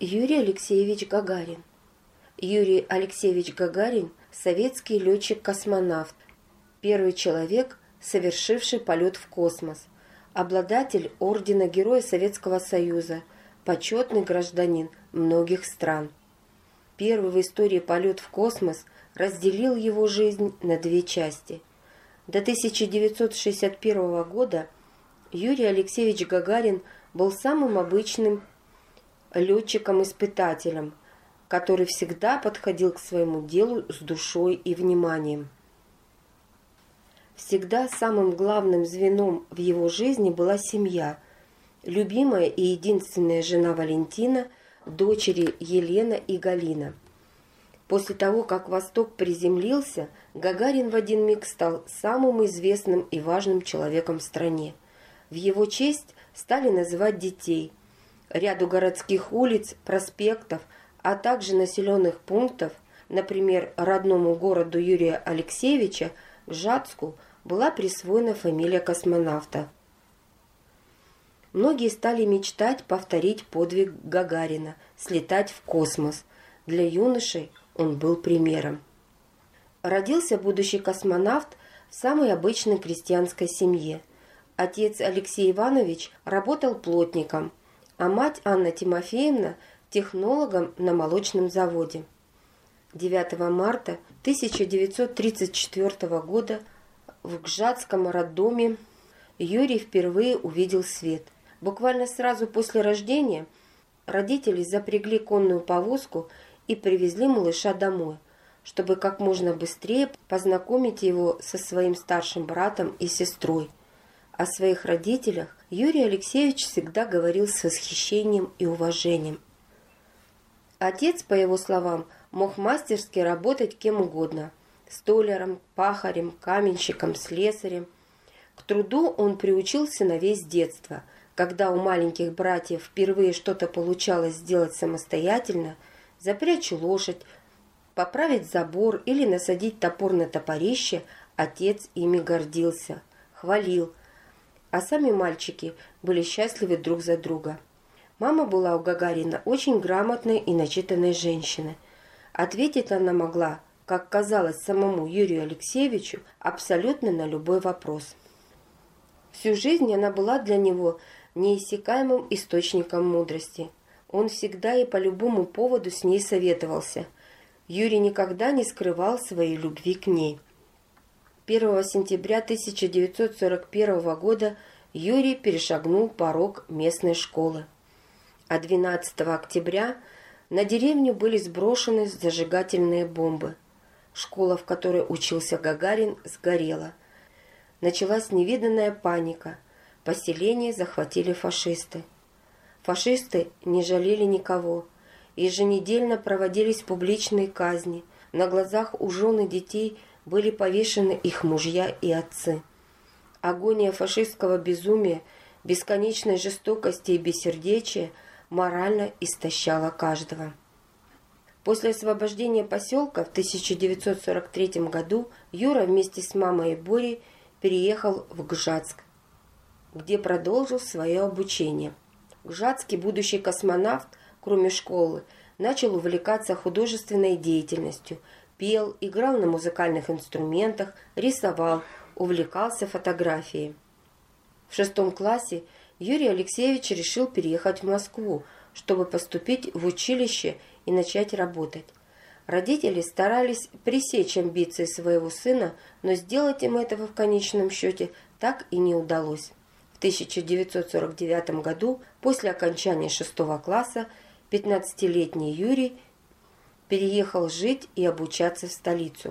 Юрий Алексеевич Гагарин. Юрий Алексеевич Гагарин – советский летчик-космонавт, первый человек, совершивший полет в космос, обладатель ордена Героя Советского Союза, почетный гражданин многих стран. Первый в истории полет в космос разделил его жизнь на две части. До 1961 года Юрий Алексеевич Гагарин был самым обычным летчиком-испытателем, который всегда подходил к своему делу с душой и вниманием. Всегда самым главным звеном в его жизни была семья, любимая и единственная жена Валентина, дочери Елена и Галина. После того, как «Восток» приземлился, Гагарин в один миг стал самым известным и важным человеком в стране. В его честь стали называть детей. Ряду городских улиц, проспектов, а также населенных пунктов, например, родному городу Юрия Алексеевича, Гжатску, была присвоена фамилия космонавта. Многие стали мечтать повторить подвиг Гагарина – слетать в космос. Для юношей он был примером. Родился будущий космонавт в самой обычной крестьянской семье. Отец Алексей Иванович работал плотником, а мать Анна Тимофеевна – технологом на молочном заводе. 9 марта 1934 года в Гжатском роддоме Юрий впервые увидел свет. Буквально сразу после рождения родители запрягли конную повозку и привезли малыша домой, чтобы как можно быстрее познакомить его со своим старшим братом и сестрой. О своих родителях Юрий Алексеевич всегда говорил с восхищением и уважением. Отец, по его словам, мог мастерски работать кем угодно – столяром, пахарем, каменщиком, слесарем. К труду он приучил сыновей с детства. Когда у маленьких братьев впервые что-то получалось сделать самостоятельно – запрячь лошадь, поправить забор или насадить топор на топорище, отец ими гордился, хвалил, а сами мальчики были счастливы друг за друга. Мама была у Гагарина очень грамотной и начитанной женщиной. Ответить она могла, как казалось самому Юрию Алексеевичу, абсолютно на любой вопрос. Всю жизнь она была для него неиссякаемым источником мудрости. Он всегда и по любому поводу с ней советовался. Юрий никогда не скрывал своей любви к ней. 1 сентября 1941 года Юрий перешагнул порог местной школы. А 12 октября на деревню были сброшены зажигательные бомбы. Школа, в которой учился Гагарин, сгорела. Началась невиданная паника. Поселение захватили фашисты. Фашисты не жалели никого. Еженедельно проводились публичные казни. На глазах у жен и детей были повешены их мужья и отцы. Агония фашистского безумия, бесконечной жестокости и бессердечия морально истощала каждого. После освобождения поселка в 1943 году Юра вместе с мамой и Борей переехал в Гжатск, где продолжил свое обучение. Гжатский будущий космонавт, кроме школы, начал увлекаться художественной деятельностью, пел, играл на музыкальных инструментах, рисовал, увлекался фотографией. В 6 классе Юрий Алексеевич решил переехать в Москву, чтобы поступить в училище и начать работать. Родители старались пресечь амбиции своего сына, но сделать им этого в конечном счете так и не удалось. В 1949 году, после окончания 6 класса, 15-летний Юрий переехал жить и обучаться в столицу.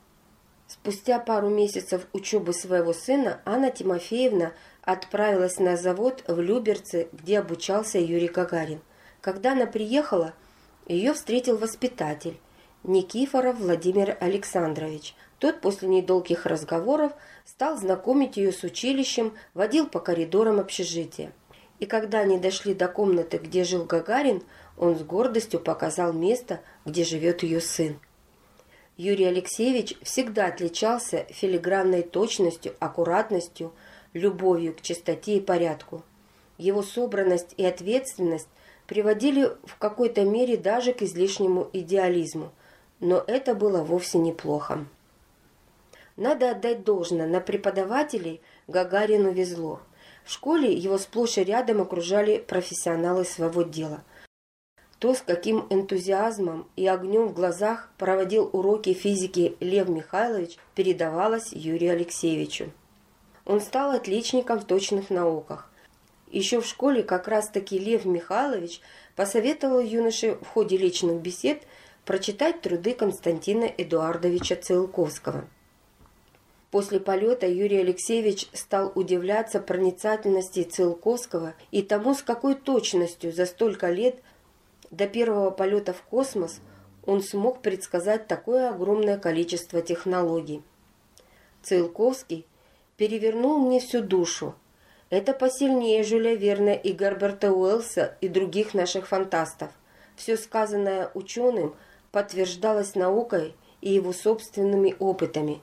Спустя пару месяцев учебы своего сына Анна Тимофеевна отправилась на завод в Люберцы, где обучался Юрий Гагарин. Когда она приехала, ее встретил воспитатель Никифоров Владимир Александрович. Тот после недолгих разговоров стал знакомить ее с училищем, водил по коридорам общежития. И когда они дошли до комнаты, где жил Гагарин, он с гордостью показал место, где живет ее сын. Юрий Алексеевич всегда отличался филигранной точностью, аккуратностью, любовью к чистоте и порядку. Его собранность и ответственность приводили в какой-то мере даже к излишнему идеализму, но это было вовсе неплохо. Надо отдать должное, на преподавателей Гагарину везло. В школе его сплошь и рядом окружали профессионалы своего дела. То, с каким энтузиазмом и огнем в глазах проводил уроки физики Лев Михайлович, передавалось Юрию Алексеевичу. Он стал отличником в точных науках. Еще в школе как раз-таки Лев Михайлович посоветовал юноше в ходе личных бесед прочитать труды Константина Эдуардовича Циолковского. После полета Юрий Алексеевич стал удивляться проницательности Циолковского и тому, с какой точностью за столько лет до первого полета в космос он смог предсказать такое огромное количество технологий. Циолковский перевернул мне всю душу. Это посильнее Жюля Верна и Герберта Уэллса и других наших фантастов. Все сказанное ученым подтверждалось наукой и его собственными опытами.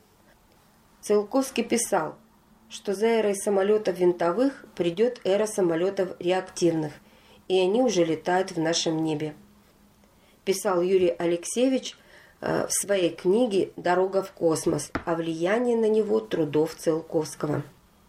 Циолковский писал, что за эрой самолетов винтовых придет эра самолетов реактивных, и они уже летают в нашем небе. Писал Юрий Алексеевич в своей книге «Дорога в космос» о влиянии на него трудов Циолковского.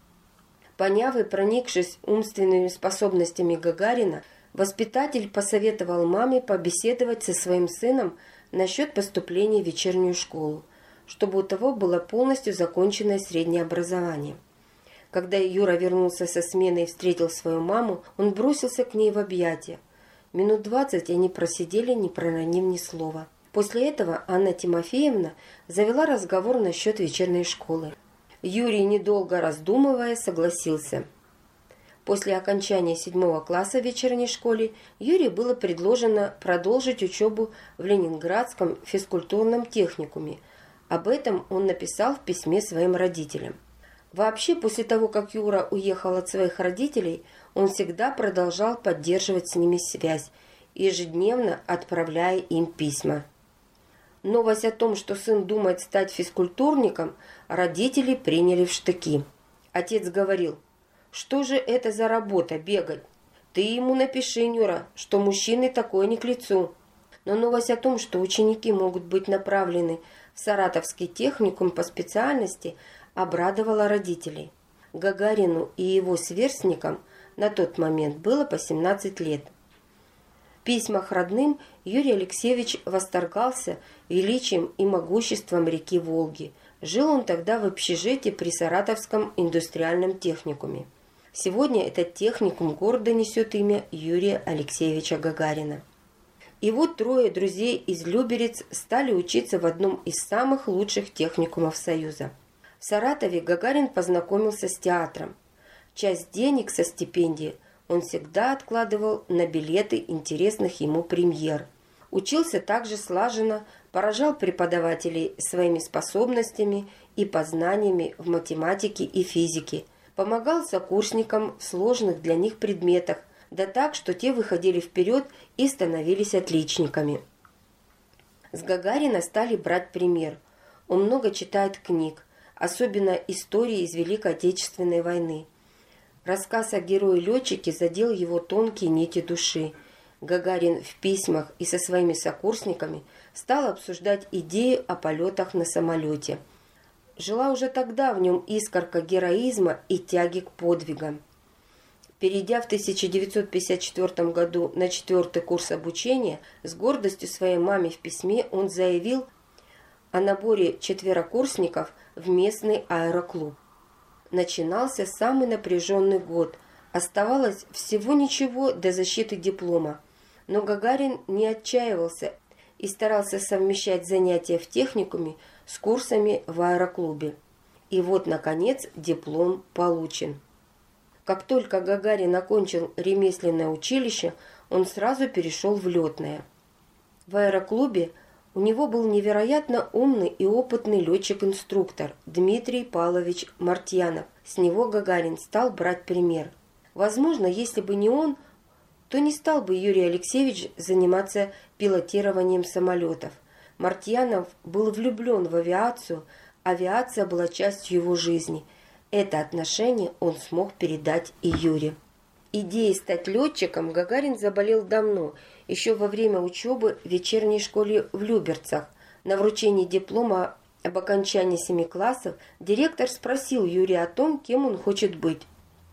Поняв и проникшись умственными способностями Гагарина, воспитатель посоветовал маме побеседовать со своим сыном насчет поступления в вечернюю школу, чтобы у того было полностью законченное среднее образование. Когда Юра вернулся со смены и встретил свою маму, он бросился к ней в объятия. Минут 20 они просидели, не проронив ни слова. После этого Анна Тимофеевна завела разговор насчет вечерней школы. Юрий, недолго раздумывая, согласился. После окончания 7 класса в вечерней школе Юрию было предложено продолжить учебу в Ленинградском физкультурном техникуме. Об этом он написал в письме своим родителям. Вообще, после того, как Юра уехал от своих родителей, он всегда продолжал поддерживать с ними связь, ежедневно отправляя им письма. Новость о том, что сын думает стать физкультурником, родители приняли в штыки. Отец говорил: «Что же это за работа бегать? Ты ему напиши, Нюра, что мужчины такое не к лицу». Но новость о том, что ученики могут быть направлены в Саратовский техникум по специальности, обрадовала родителей. Гагарину и его сверстникам на тот момент было по 17 лет. В письмах родным Юрий Алексеевич восторгался величием и могуществом реки Волги. Жил он тогда в общежитии при Саратовском индустриальном техникуме. Сегодня этот техникум гордо несет имя Юрия Алексеевича Гагарина. И вот трое друзей из Люберец стали учиться в одном из самых лучших техникумов Союза. В Саратове Гагарин познакомился с театром. Часть денег со стипендии он всегда откладывал на билеты интересных ему премьер. Учился также слаженно, поражал преподавателей своими способностями и познаниями в математике и физике, помогал сокурсникам в сложных для них предметах, да так, что те выходили вперед и становились отличниками. С Гагарина стали брать пример. Он много читает книг, особенно истории из Великой Отечественной войны. Рассказ о герое-летчике задел его тонкие нити души. Гагарин в письмах и со своими сокурсниками стал обсуждать идею о полетах на самолете. Жила уже тогда в нем искорка героизма и тяги к подвигам. Перейдя в 1954 году на 4-й курс обучения, с гордостью своей маме в письме он заявил о наборе четверокурсников в местный аэроклуб. Начинался самый напряженный год. Оставалось всего ничего до защиты диплома. Но Гагарин не отчаивался и старался совмещать занятия в техникуме с курсами в аэроклубе. И вот, наконец, диплом получен. Как только Гагарин окончил ремесленное училище, он сразу перешел в летное. В аэроклубе у него был невероятно умный и опытный летчик-инструктор Дмитрий Павлович Мартьянов. С него Гагарин стал брать пример. Возможно, если бы не он, то не стал бы Юрий Алексеевич заниматься пилотированием самолетов. Мартьянов был влюблен в авиацию, авиация была частью его жизни. Это отношение он смог передать и Юре. Идеей стать летчиком Гагарин заболел давно, еще во время учебы в вечерней школе в Люберцах. На вручении диплома об окончании 7 классов директор спросил Юрия о том, кем он хочет быть.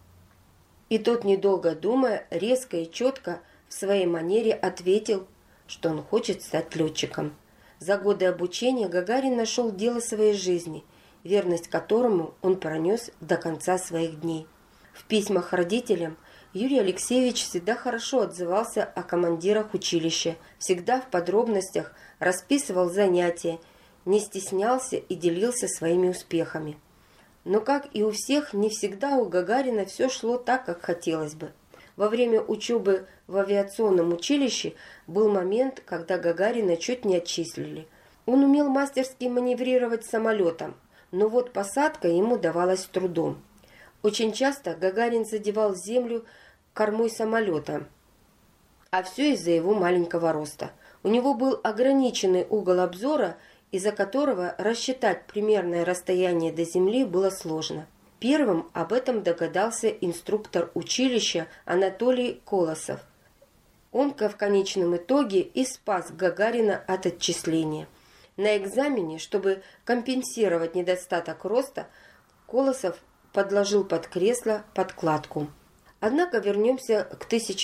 И тот, недолго думая, резко и четко в своей манере ответил, что он хочет стать летчиком. За годы обучения Гагарин нашел дело своей жизни, верность которому он пронес до конца своих дней. В письмах родителям Юрий Алексеевич всегда хорошо отзывался о командирах училища, всегда в подробностях расписывал занятия, не стеснялся и делился своими успехами. Но, как и у всех, не всегда у Гагарина все шло так, как хотелось бы. Во время учебы в авиационном училище был момент, когда Гагарина чуть не отчислили. Он умел мастерски маневрировать самолетом, но вот посадка ему давалась с трудом. Очень часто Гагарин задевал землю кормой самолета, а все из-за его маленького роста. У него был ограниченный угол обзора, из-за которого рассчитать примерное расстояние до земли было сложно. Первым об этом догадался инструктор училища Анатолий Колосов. Он-то в конечном итоге и спас Гагарина от отчисления. На экзамене, чтобы компенсировать недостаток роста, Колосов подложил под кресло подкладку. Однако вернемся к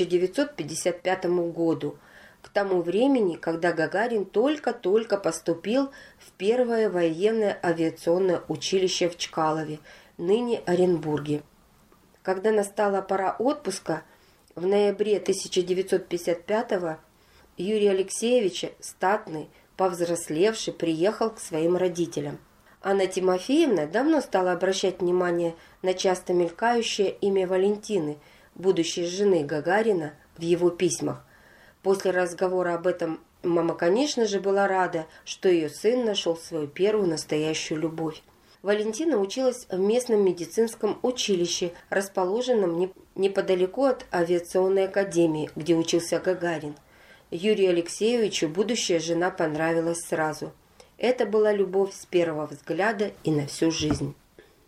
1955 году, к тому времени, когда Гагарин только-только поступил в первое военное авиационное училище в Чкалове, ныне Оренбурге. Когда настала пора отпуска, в ноябре 1955-го Юрий Алексеевич, статный, повзрослевший, приехал к своим родителям. Анна Тимофеевна давно стала обращать внимание на часто мелькающее имя Валентины, будущей жены Гагарина, в его письмах. После разговора об этом мама, конечно же, была рада, что ее сын нашел свою первую настоящую любовь. Валентина училась в местном медицинском училище, расположенном неподалеку от авиационной академии, где учился Гагарин. Юрию Алексеевичу будущая жена понравилась сразу. Это была любовь с первого взгляда и на всю жизнь.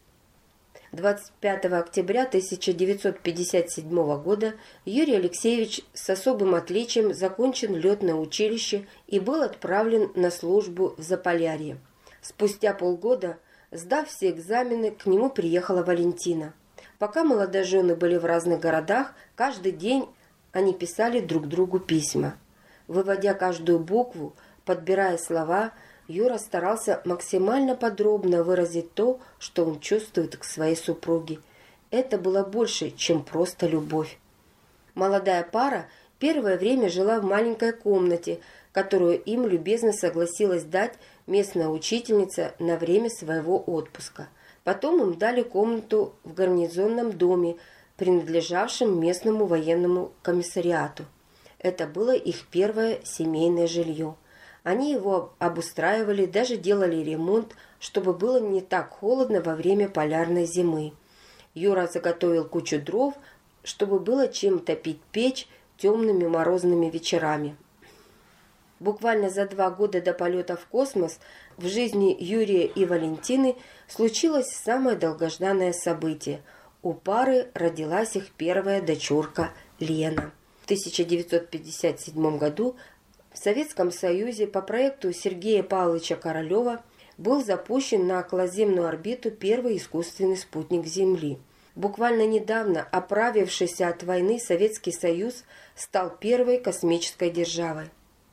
25 октября 1957 года Юрий Алексеевич с особым отличием закончил летное училище и был отправлен на службу в Заполярье. Спустя полгода, сдав все экзамены, к нему приехала Валентина. Пока молодожены были в разных городах, каждый день они писали друг другу письма. Выводя каждую букву, подбирая слова, Юра старался максимально подробно выразить то, что он чувствует к своей супруге. Это было больше, чем просто любовь. Молодая пара первое время жила в маленькой комнате, которую им любезно согласилась дать местная учительница на время своего отпуска. Потом им дали комнату в гарнизонном доме, принадлежавшем местному военному комиссариату. Это было их первое семейное жилье. Они его обустраивали, даже делали ремонт, чтобы было не так холодно во время полярной зимы. Юра заготовил кучу дров, чтобы было чем топить печь темными морозными вечерами. Буквально за 2 года до полета в космос в жизни Юрия и Валентины случилось самое долгожданное событие. У пары родилась их первая дочурка Лена. В 1957 году в Советском Союзе по проекту Сергея Павловича Королева был запущен на околоземную орбиту первый искусственный спутник Земли. Буквально недавно оправившийся от войны Советский Союз стал первой космической державой.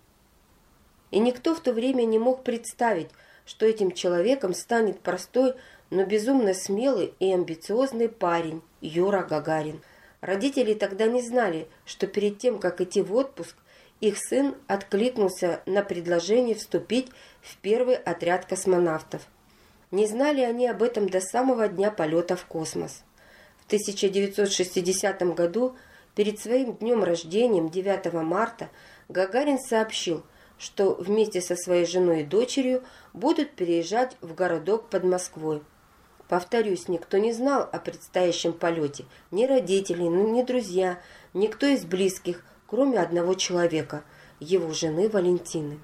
И никто в то время не мог представить, что этим человеком станет простой, но безумно смелый и амбициозный парень Юра Гагарин. Родители тогда не знали, что перед тем, как идти в отпуск, их сын откликнулся на предложение вступить в первый отряд космонавтов. Не знали они об этом до самого дня полета в космос. В 1960 году, перед своим днем рождения, 9 марта, Гагарин сообщил, что вместе со своей женой и дочерью будут переезжать в городок под Москвой. Повторюсь, никто не знал о предстоящем полете, ни родители, ни друзья, никто из близких, кроме одного человека, его жены Валентины.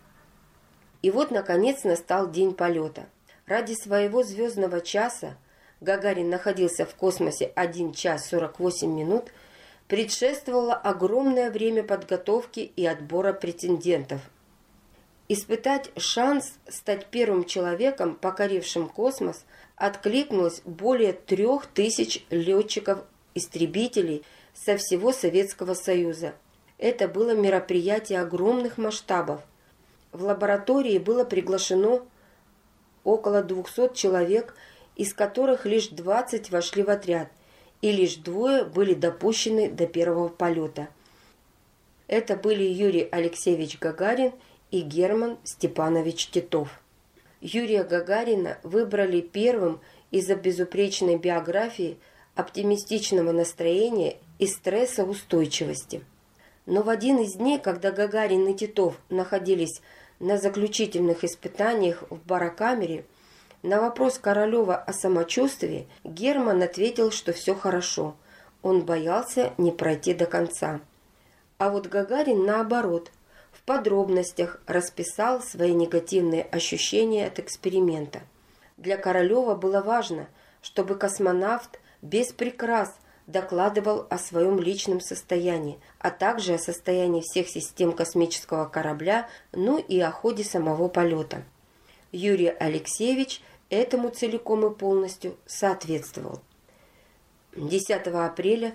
И вот, наконец, настал день полета. Ради своего звездного часа Гагарин находился в космосе 1 час 48 минут, предшествовало огромное время подготовки и отбора претендентов. Испытать шанс стать первым человеком, покорившим космос, откликнулось более 3000 летчиков-истребителей со всего Советского Союза. Это было мероприятие огромных масштабов. В лаборатории было приглашено около 200 человек, из которых лишь 20 вошли в отряд, и лишь 2 были допущены до первого полета. Это были Юрий Алексеевич Гагарин и Герман Степанович Титов. Юрия Гагарина выбрали первым из-за безупречной биографии, оптимистичного настроения и стрессоустойчивости. Но в один из дней, когда Гагарин и Титов находились на заключительных испытаниях в барокамере, на вопрос Королева о самочувствии Герман ответил, что все хорошо. Он боялся не пройти до конца. А вот Гагарин, наоборот, в подробностях расписал свои негативные ощущения от эксперимента. Для Королева было важно, чтобы космонавт без прикрас докладывал о своем личном состоянии, а также о состоянии всех систем космического корабля, ну и о ходе самого полета. Юрий Алексеевич этому целиком и полностью соответствовал. 10 апреля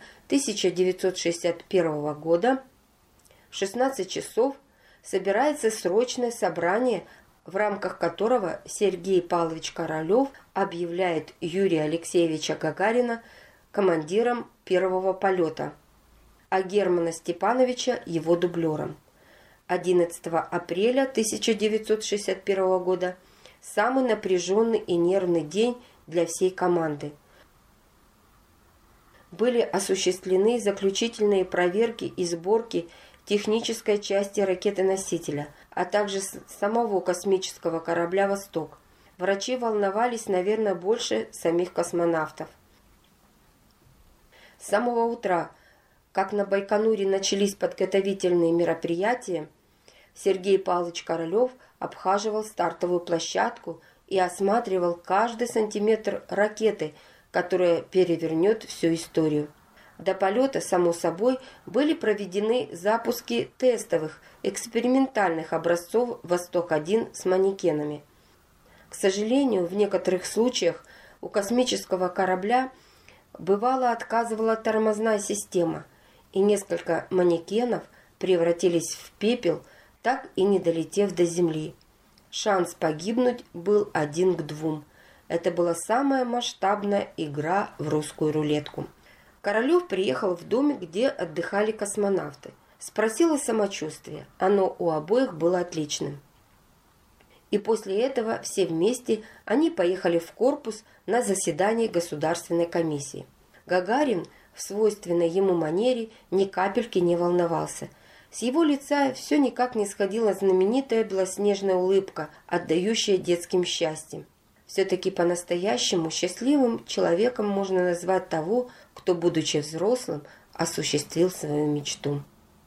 1961 года в 16 часов собирается срочное собрание, в рамках которого Сергей Павлович Королев объявляет Юрия Алексеевича Гагарина командиром первого полета, а Германа Степановича его дублером. 11 апреля 1961 года самый напряженный и нервный день для всей команды. Были осуществлены заключительные проверки и сборки технической части ракеты-носителя, а также самого космического корабля «Восток». Врачи волновались, наверное, больше самих космонавтов. С самого утра, как на Байконуре начались подготовительные мероприятия, Сергей Павлович Королев обхаживал стартовую площадку и осматривал каждый сантиметр ракеты, которая перевернет всю историю. До полета, само собой, были проведены запуски тестовых, экспериментальных образцов «Восток-1» с манекенами. К сожалению, в некоторых случаях у космического корабля бывало отказывала тормозная система, и несколько манекенов превратились в пепел, так и не долетев до Земли. Шанс погибнуть был 1 к 2. Это была самая масштабная игра в русскую рулетку. Королев приехал в доме, где отдыхали космонавты. Спросил о самочувствии. Оно у обоих было отличным. И после этого все вместе они поехали в корпус на заседание Государственной комиссии. Гагарин в свойственной ему манере ни капельки не волновался. С его лица все никак не сходила знаменитая белоснежная улыбка, отдающая детским счастьем. Все-таки по-настоящему счастливым человеком можно назвать того, кто, будучи взрослым, осуществил свою мечту.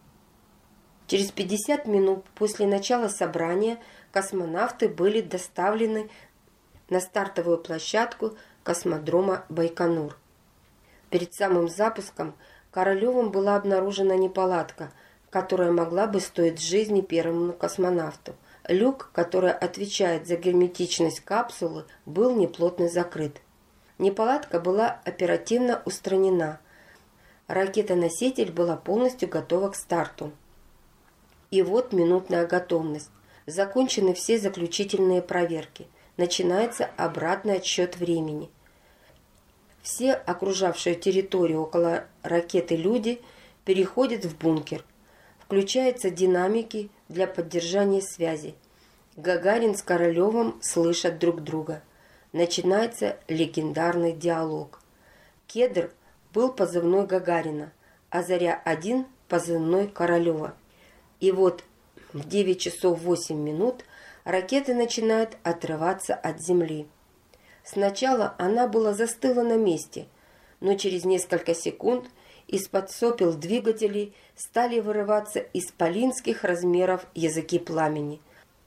Через 50 минут после начала собрания космонавты были доставлены на стартовую площадку космодрома Байконур. Перед самым запуском Королевым была обнаружена неполадка, которая могла бы стоить жизни первому космонавту. Люк, который отвечает за герметичность капсулы, был неплотно закрыт. Неполадка была оперативно устранена. Ракета-носитель была полностью готова к старту. И вот минутная готовность. Закончены все заключительные проверки. Начинается обратный отсчет времени. Все окружавшие территорию около ракеты люди переходят в бункер. Включаются динамики для поддержания связи. Гагарин с Королевым слышат друг друга. Начинается легендарный диалог. Кедр был позывной Гагарина, а Заря-1 позывной Королева. И вот в 9 часов 8 минут ракета начинает отрываться от Земли. Сначала она была застыла на месте, но через несколько секунд из-под сопел двигателей стали вырываться исполинских размеров языки пламени.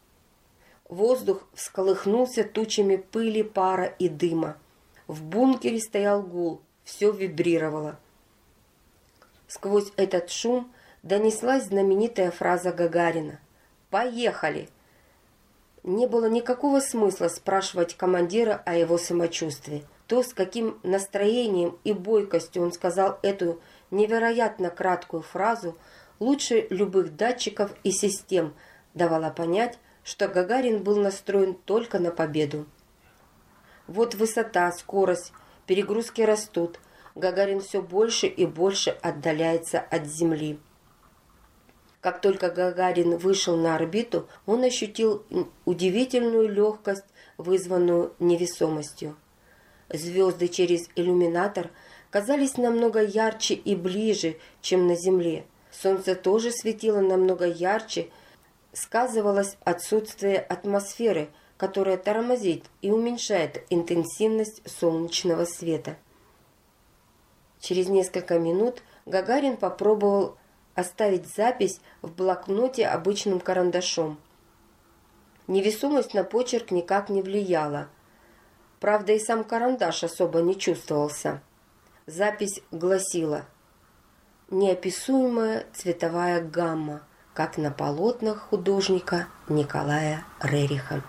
Воздух всколыхнулся тучами пыли, пара и дыма. В бункере стоял гул, все вибрировало. Сквозь этот шум донеслась знаменитая фраза Гагарина: «Поехали!». Не было никакого смысла спрашивать командира о его самочувствии. То, с каким настроением и бойкостью он сказал эту невероятно краткую фразу, лучше любых датчиков и систем давало понять, что Гагарин был настроен только на победу. Вот высота, скорость, перегрузки растут. Гагарин все больше и больше отдаляется от Земли. Как только Гагарин вышел на орбиту, он ощутил удивительную легкость, вызванную невесомостью. Звезды через иллюминатор казались намного ярче и ближе, чем на Земле. Солнце тоже светило намного ярче, сказывалось отсутствие атмосферы, которая тормозит и уменьшает интенсивность солнечного света. Через несколько минут Гагарин попробовал оставить запись в блокноте обычным карандашом. Невесомость на почерк никак не влияла. Правда, и сам карандаш особо не чувствовался. Запись гласила: «Неописуемая цветовая гамма, как на полотнах художника Николая Рериха».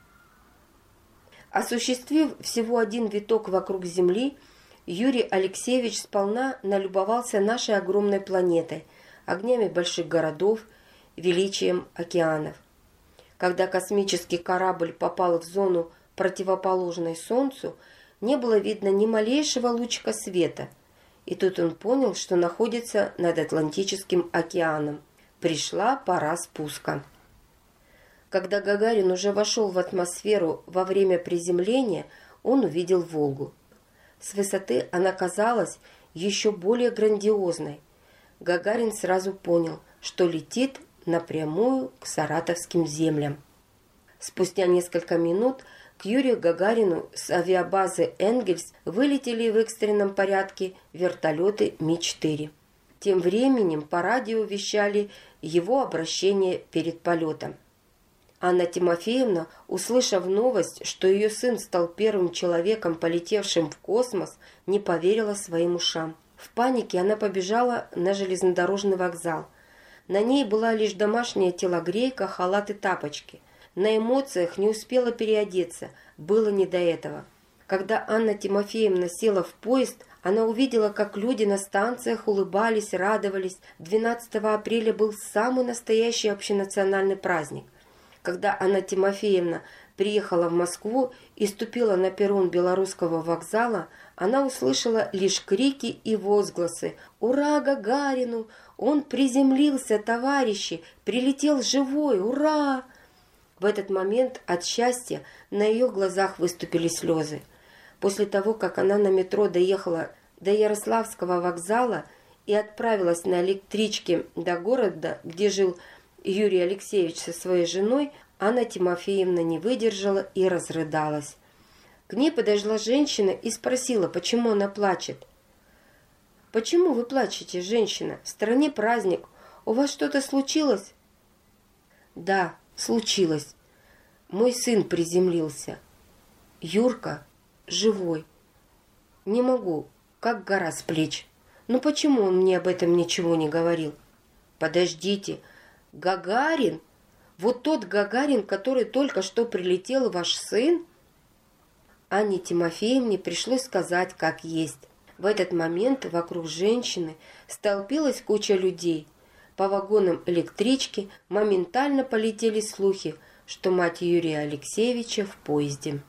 Осуществив всего один виток вокруг Земли, Юрий Алексеевич сполна налюбовался нашей огромной планетой, огнями больших городов, величием океанов. Когда космический корабль попал в зону, противоположной Солнцу, не было видно ни малейшего лучика света. И тут он понял, что находится над Атлантическим океаном. Пришла пора спуска. Когда Гагарин уже вошел в атмосферу во время приземления, он увидел Волгу. С высоты она казалась еще более грандиозной. Гагарин сразу понял, что летит напрямую к саратовским землям. Спустя несколько минут к Юрию Гагарину с авиабазы «Энгельс» вылетели в экстренном порядке вертолеты Ми-4. Тем временем по радио вещали его обращение перед полетом. Анна Тимофеевна, услышав новость, что ее сын стал первым человеком, полетевшим в космос, не поверила своим ушам. В панике она побежала на железнодорожный вокзал. На ней была лишь домашняя телогрейка, халат и тапочки. На эмоциях не успела переодеться, было не до этого. Когда Анна Тимофеевна села в поезд, она увидела, как люди на станциях улыбались, радовались. 12 апреля был самый настоящий общенациональный праздник. Когда Анна Тимофеевна приехала в Москву и ступила на перрон Белорусского вокзала, она услышала лишь крики и возгласы: «Ура Гагарину! Он приземлился, товарищи! Прилетел живой! Ура!» В этот момент от счастья на ее глазах выступили слезы. После того, как она на метро доехала до Ярославского вокзала и отправилась на электричке до города, где жил Юрий Алексеевич со своей женой, Анна Тимофеевна не выдержала и разрыдалась. К ней подошла женщина и спросила, почему она плачет. «Почему вы плачете, женщина? В стране праздник. У вас что-то случилось?» «Да, случилось. Мой сын приземлился. Юрка живой. Не могу, как гора с плеч. Ну почему он мне об этом ничего не говорил?» «Подождите, Гагарин? Вот тот Гагарин, который только что прилетел, ваш сын?» Анне Тимофеевне пришлось сказать, как есть. В этот момент вокруг женщины столпилась куча людей. По вагонам электрички моментально полетели слухи, что мать Юрия Алексеевича в поезде.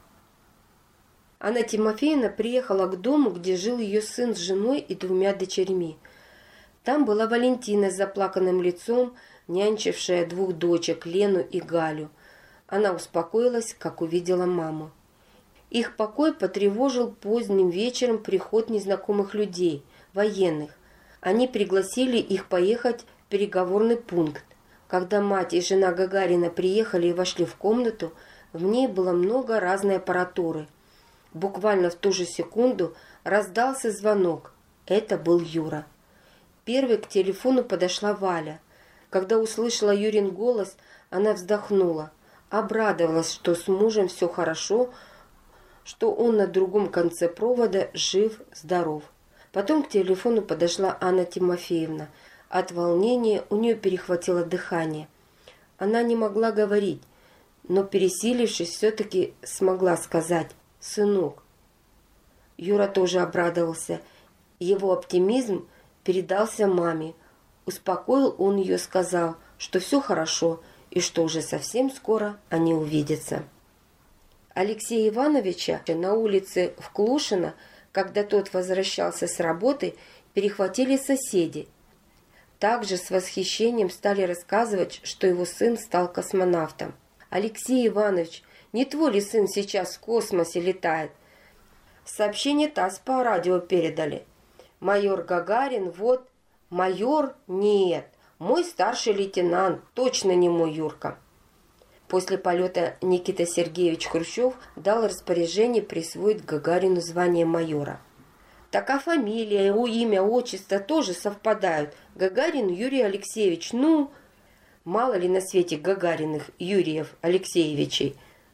Анна Тимофеевна приехала к дому, где жил ее сын с женой и 2 дочерьми. Там была Валентина с заплаканным лицом, нянчившая 2 дочек, Лену и Галю. Она успокоилась, как увидела маму. Их покой потревожил поздним вечером приход незнакомых людей, военных. Они пригласили их поехать в переговорный пункт. Когда мать и жена Гагарина приехали и вошли в комнату, в ней было много разной аппаратуры. Буквально в ту же секунду раздался звонок. Это был Юра. Первой к телефону подошла Валя. Когда услышала Юрин голос, она вздохнула, обрадовалась, что с мужем все хорошо, что он на другом конце провода жив-здоров. Потом к телефону подошла Анна Тимофеевна. От волнения у нее перехватило дыхание. Она не могла говорить, но, пересилившись, все-таки смогла сказать: «Сынок». Юра тоже обрадовался. Его оптимизм передался маме. Успокоил он ее, сказав, что все хорошо и что уже совсем скоро они увидятся. Алексея Ивановича на улице в Клушино, когда тот возвращался с работы, перехватили соседи. Также с восхищением стали рассказывать, что его сын стал космонавтом. «Алексей Иванович, не твой ли сын сейчас в космосе летает?» Сообщение ТАСС по радио передали. «Майор Гагарин, вот...» «Майор? Нет, мой старший лейтенант, точно не мой Юрка». После полета Никита Сергеевич Хрущев дал распоряжение присвоить Гагарину звание майора. Так а фамилия, имя, отчество тоже совпадают. Гагарин Юрий Алексеевич, ну... Мало ли на свете Гагариных Юриев Алексеевичей.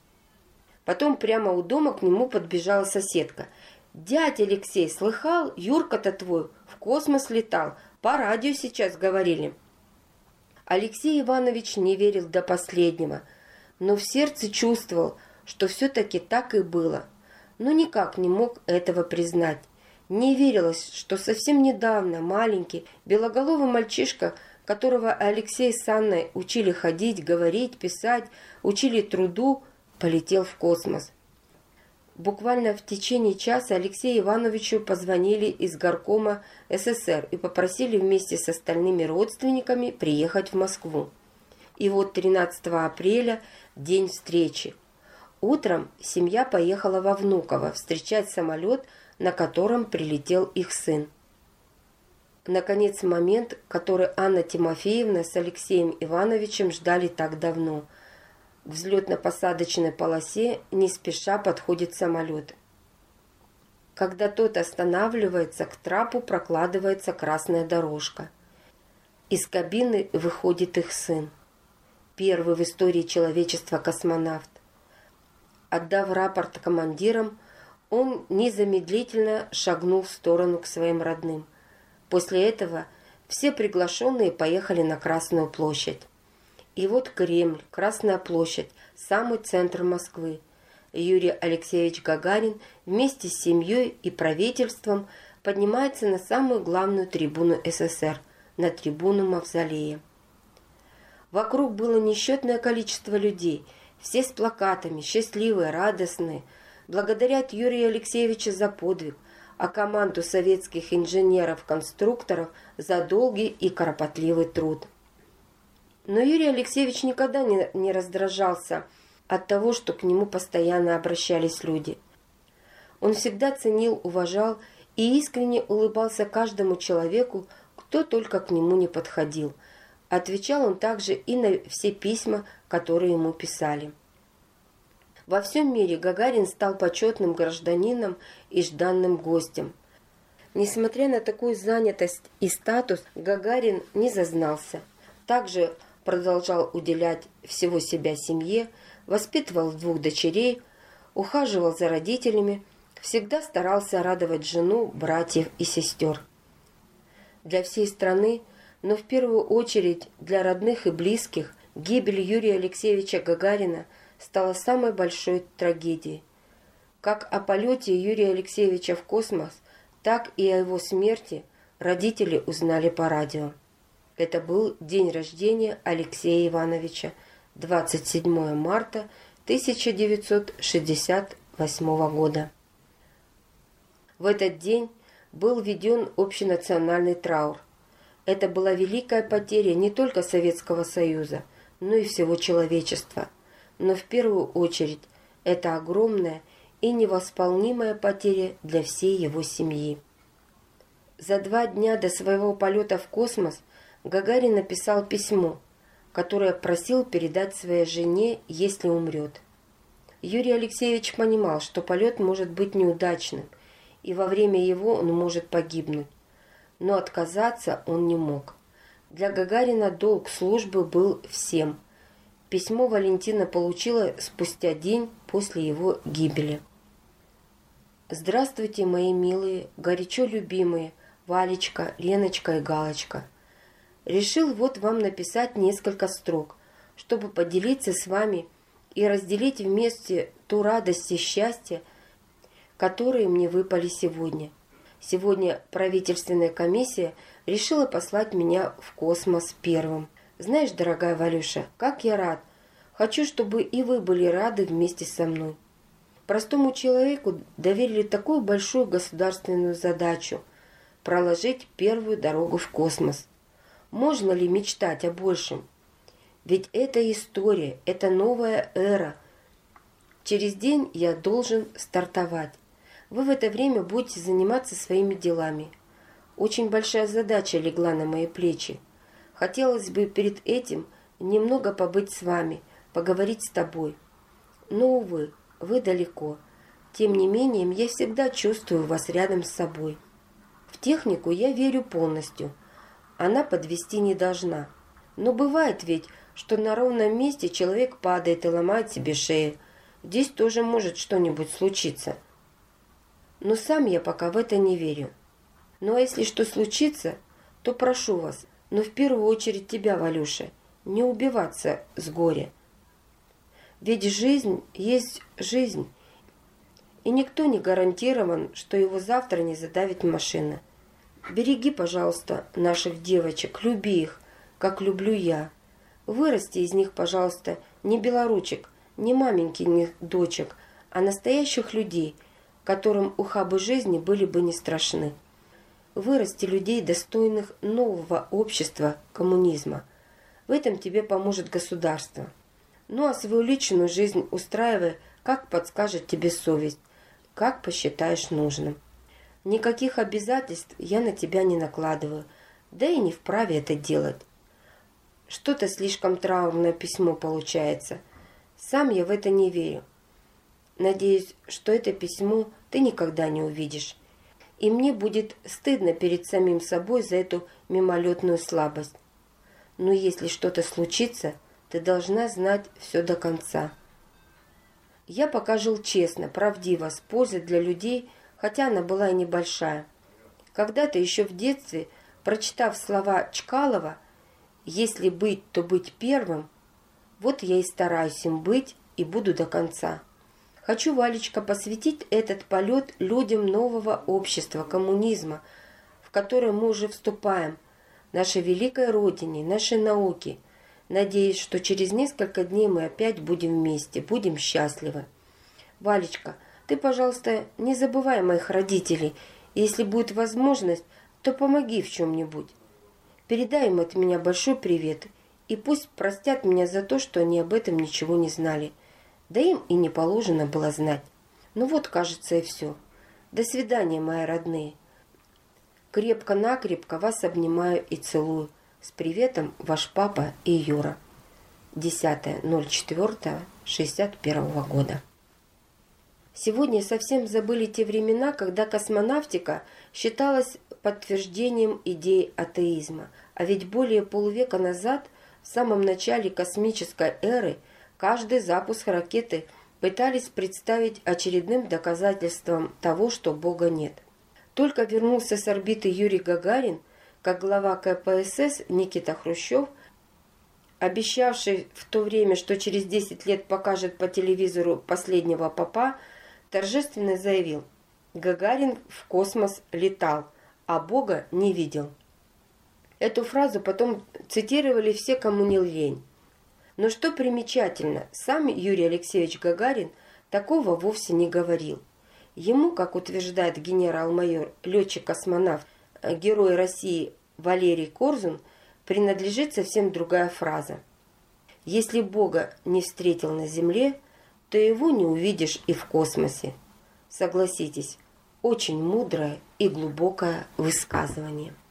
Потом прямо у дома к нему подбежала соседка. «Дядя Алексей, слыхал? Юрка-то твой в космос летал. По радио сейчас говорили». Алексей Иванович не верил до последнего, но в сердце чувствовал, что все-таки так и было. Но никак не мог этого признать. Не верилось, что совсем недавно маленький, белоголовый мальчишка, которого Алексей с Анной учили ходить, говорить, писать, учили труду, полетел в космос. Буквально в течение часа Алексею Ивановичу позвонили из горкома СССР и попросили вместе с остальными родственниками приехать в Москву. И вот 13 апреля день встречи. Утром семья поехала во Внуково встречать самолет, на котором прилетел их сын. Наконец, момент, который Анна Тимофеевна с Алексеем Ивановичем ждали так давно. К взлетно-посадочной полосе не спеша подходит самолет. Когда тот останавливается, к трапу прокладывается красная дорожка. Из кабины выходит их сын. Первый в истории человечества космонавт. Отдав рапорт командирам, он незамедлительно шагнул в сторону к своим родным. После этого все приглашенные поехали на Красную площадь. И вот Кремль, Красная площадь, самый центр Москвы. Юрий Алексеевич Гагарин вместе с семьей и правительством поднимается на самую главную трибуну СССР, на трибуну Мавзолея. Вокруг было несчетное количество людей, все с плакатами, счастливые, радостные, благодарят Юрия Алексеевича за подвиг, а команду советских инженеров-конструкторов за долгий и кропотливый труд. Но Юрий Алексеевич никогда не раздражался от того, что к нему постоянно обращались люди. Он всегда ценил, уважал и искренне улыбался каждому человеку, кто только к нему не подходил. Отвечал он также и на все письма, которые ему писали. Во всем мире Гагарин стал почетным гражданином и жданным гостем. Несмотря на такую занятость и статус, Гагарин не зазнался. Также продолжал уделять всего себя семье, воспитывал 2 дочерей, ухаживал за родителями, всегда старался радовать жену, братьев и сестер. Для всей страны, но в первую очередь для родных и близких, гибель Юрия Алексеевича Гагарина стала самой большой трагедией. Как о полете Юрия Алексеевича в космос, так и о его смерти родители узнали по радио. Это был день рождения Алексея Ивановича, 27 марта 1968 года. В этот день был введен общенациональный траур. Это была великая потеря не только Советского Союза, но и всего человечества. Но в первую очередь это огромная и невосполнимая потеря для всей его семьи. За 2 дня до своего полета в космос Гагарин написал письмо, которое просил передать своей жене, если умрет. Юрий Алексеевич понимал, что полет может быть неудачным, и во время его он может погибнуть. Но отказаться он не мог. Для Гагарина долг службы был всем. Письмо Валентина получила спустя день после его гибели. Здравствуйте, мои милые, горячо любимые Валечка, Леночка и Галочка. Решил вот вам написать несколько строк, чтобы поделиться с вами и разделить вместе ту радость и счастье, которые мне выпали сегодня. Сегодня правительственная комиссия решила послать меня в космос первым. Знаешь, дорогая Валюша, как я рад. Хочу, чтобы и вы были рады вместе со мной. Простому человеку доверили такую большую государственную задачу – проложить первую дорогу в космос. Можно ли мечтать о большем? Ведь это история, это новая эра. Через день я должен стартовать. Вы в это время будете заниматься своими делами. Очень большая задача легла на мои плечи. Хотелось бы перед этим немного побыть с вами, поговорить с тобой. Но, увы, вы далеко. Тем не менее, я всегда чувствую вас рядом с собой. В технику я верю полностью. Она подвести не должна. Но бывает ведь, что на ровном месте человек падает и ломает себе шею. Здесь тоже может что-нибудь случиться. Но сам я пока в это не верю. Ну а если что случится, то прошу вас, но в первую очередь тебя, Валюша, не убиваться с горя. Ведь жизнь есть жизнь, и никто не гарантирован, что его завтра не задавит машина. Береги, пожалуйста, наших девочек, люби их, как люблю я. Вырасти из них, пожалуйста, не белоручек, не маменькиных дочек, а настоящих людей, которым ухабы жизни были бы не страшны. Вырасти людей, достойных нового общества коммунизма. В этом тебе поможет государство. Ну а свою личную жизнь устраивай, как подскажет тебе совесть, как посчитаешь нужным. Никаких обязательств я на тебя не накладываю, да и не вправе это делать. Что-то слишком траурное письмо получается. Сам я в это не верю. Надеюсь, что это письмо ты никогда не увидишь. И мне будет стыдно перед самим собой за эту мимолетную слабость. Но если что-то случится, ты должна знать все до конца. Я пока жил честно, правдиво, с пользой для людей, хотя она была и небольшая. Когда-то еще в детстве, прочитав слова Чкалова «Если быть, то быть первым», вот я и стараюсь им быть и буду до конца. Хочу, Валечка, посвятить этот полет людям нового общества, коммунизма, в которое мы уже вступаем, нашей великой родине, нашей науке. Надеюсь, что через несколько дней мы опять будем вместе, будем счастливы. Валечка, ты, пожалуйста, не забывай моих родителей. И если будет возможность, то помоги в чем-нибудь. Передай им от меня большой привет. И пусть простят меня за то, что они об этом ничего не знали. Да им и не положено было знать. Ну вот, кажется, и все. До свидания, мои родные. Крепко-накрепко вас обнимаю и целую. С приветом, ваш папа и Юра. 10.04.61 года. Сегодня совсем забыли те времена, когда космонавтика считалась подтверждением идей атеизма. А ведь более полувека назад, в самом начале космической эры, каждый запуск ракеты пытались представить очередным доказательством того, что Бога нет. Только вернулся с орбиты Юрий Гагарин, как глава КПСС Никита Хрущев, обещавший в то время, что через 10 лет покажет по телевизору последнего попа, торжественно заявил: «Гагарин в космос летал, а Бога не видел». Эту фразу потом цитировали все, кому не лень. Но что примечательно, сам Юрий Алексеевич Гагарин такого вовсе не говорил. Ему, как утверждает генерал-майор, летчик-космонавт, герой России Валерий Корзун, принадлежит совсем другая фраза. Если Бога не встретил на Земле, то его не увидишь и в космосе. Согласитесь, очень мудрое и глубокое высказывание.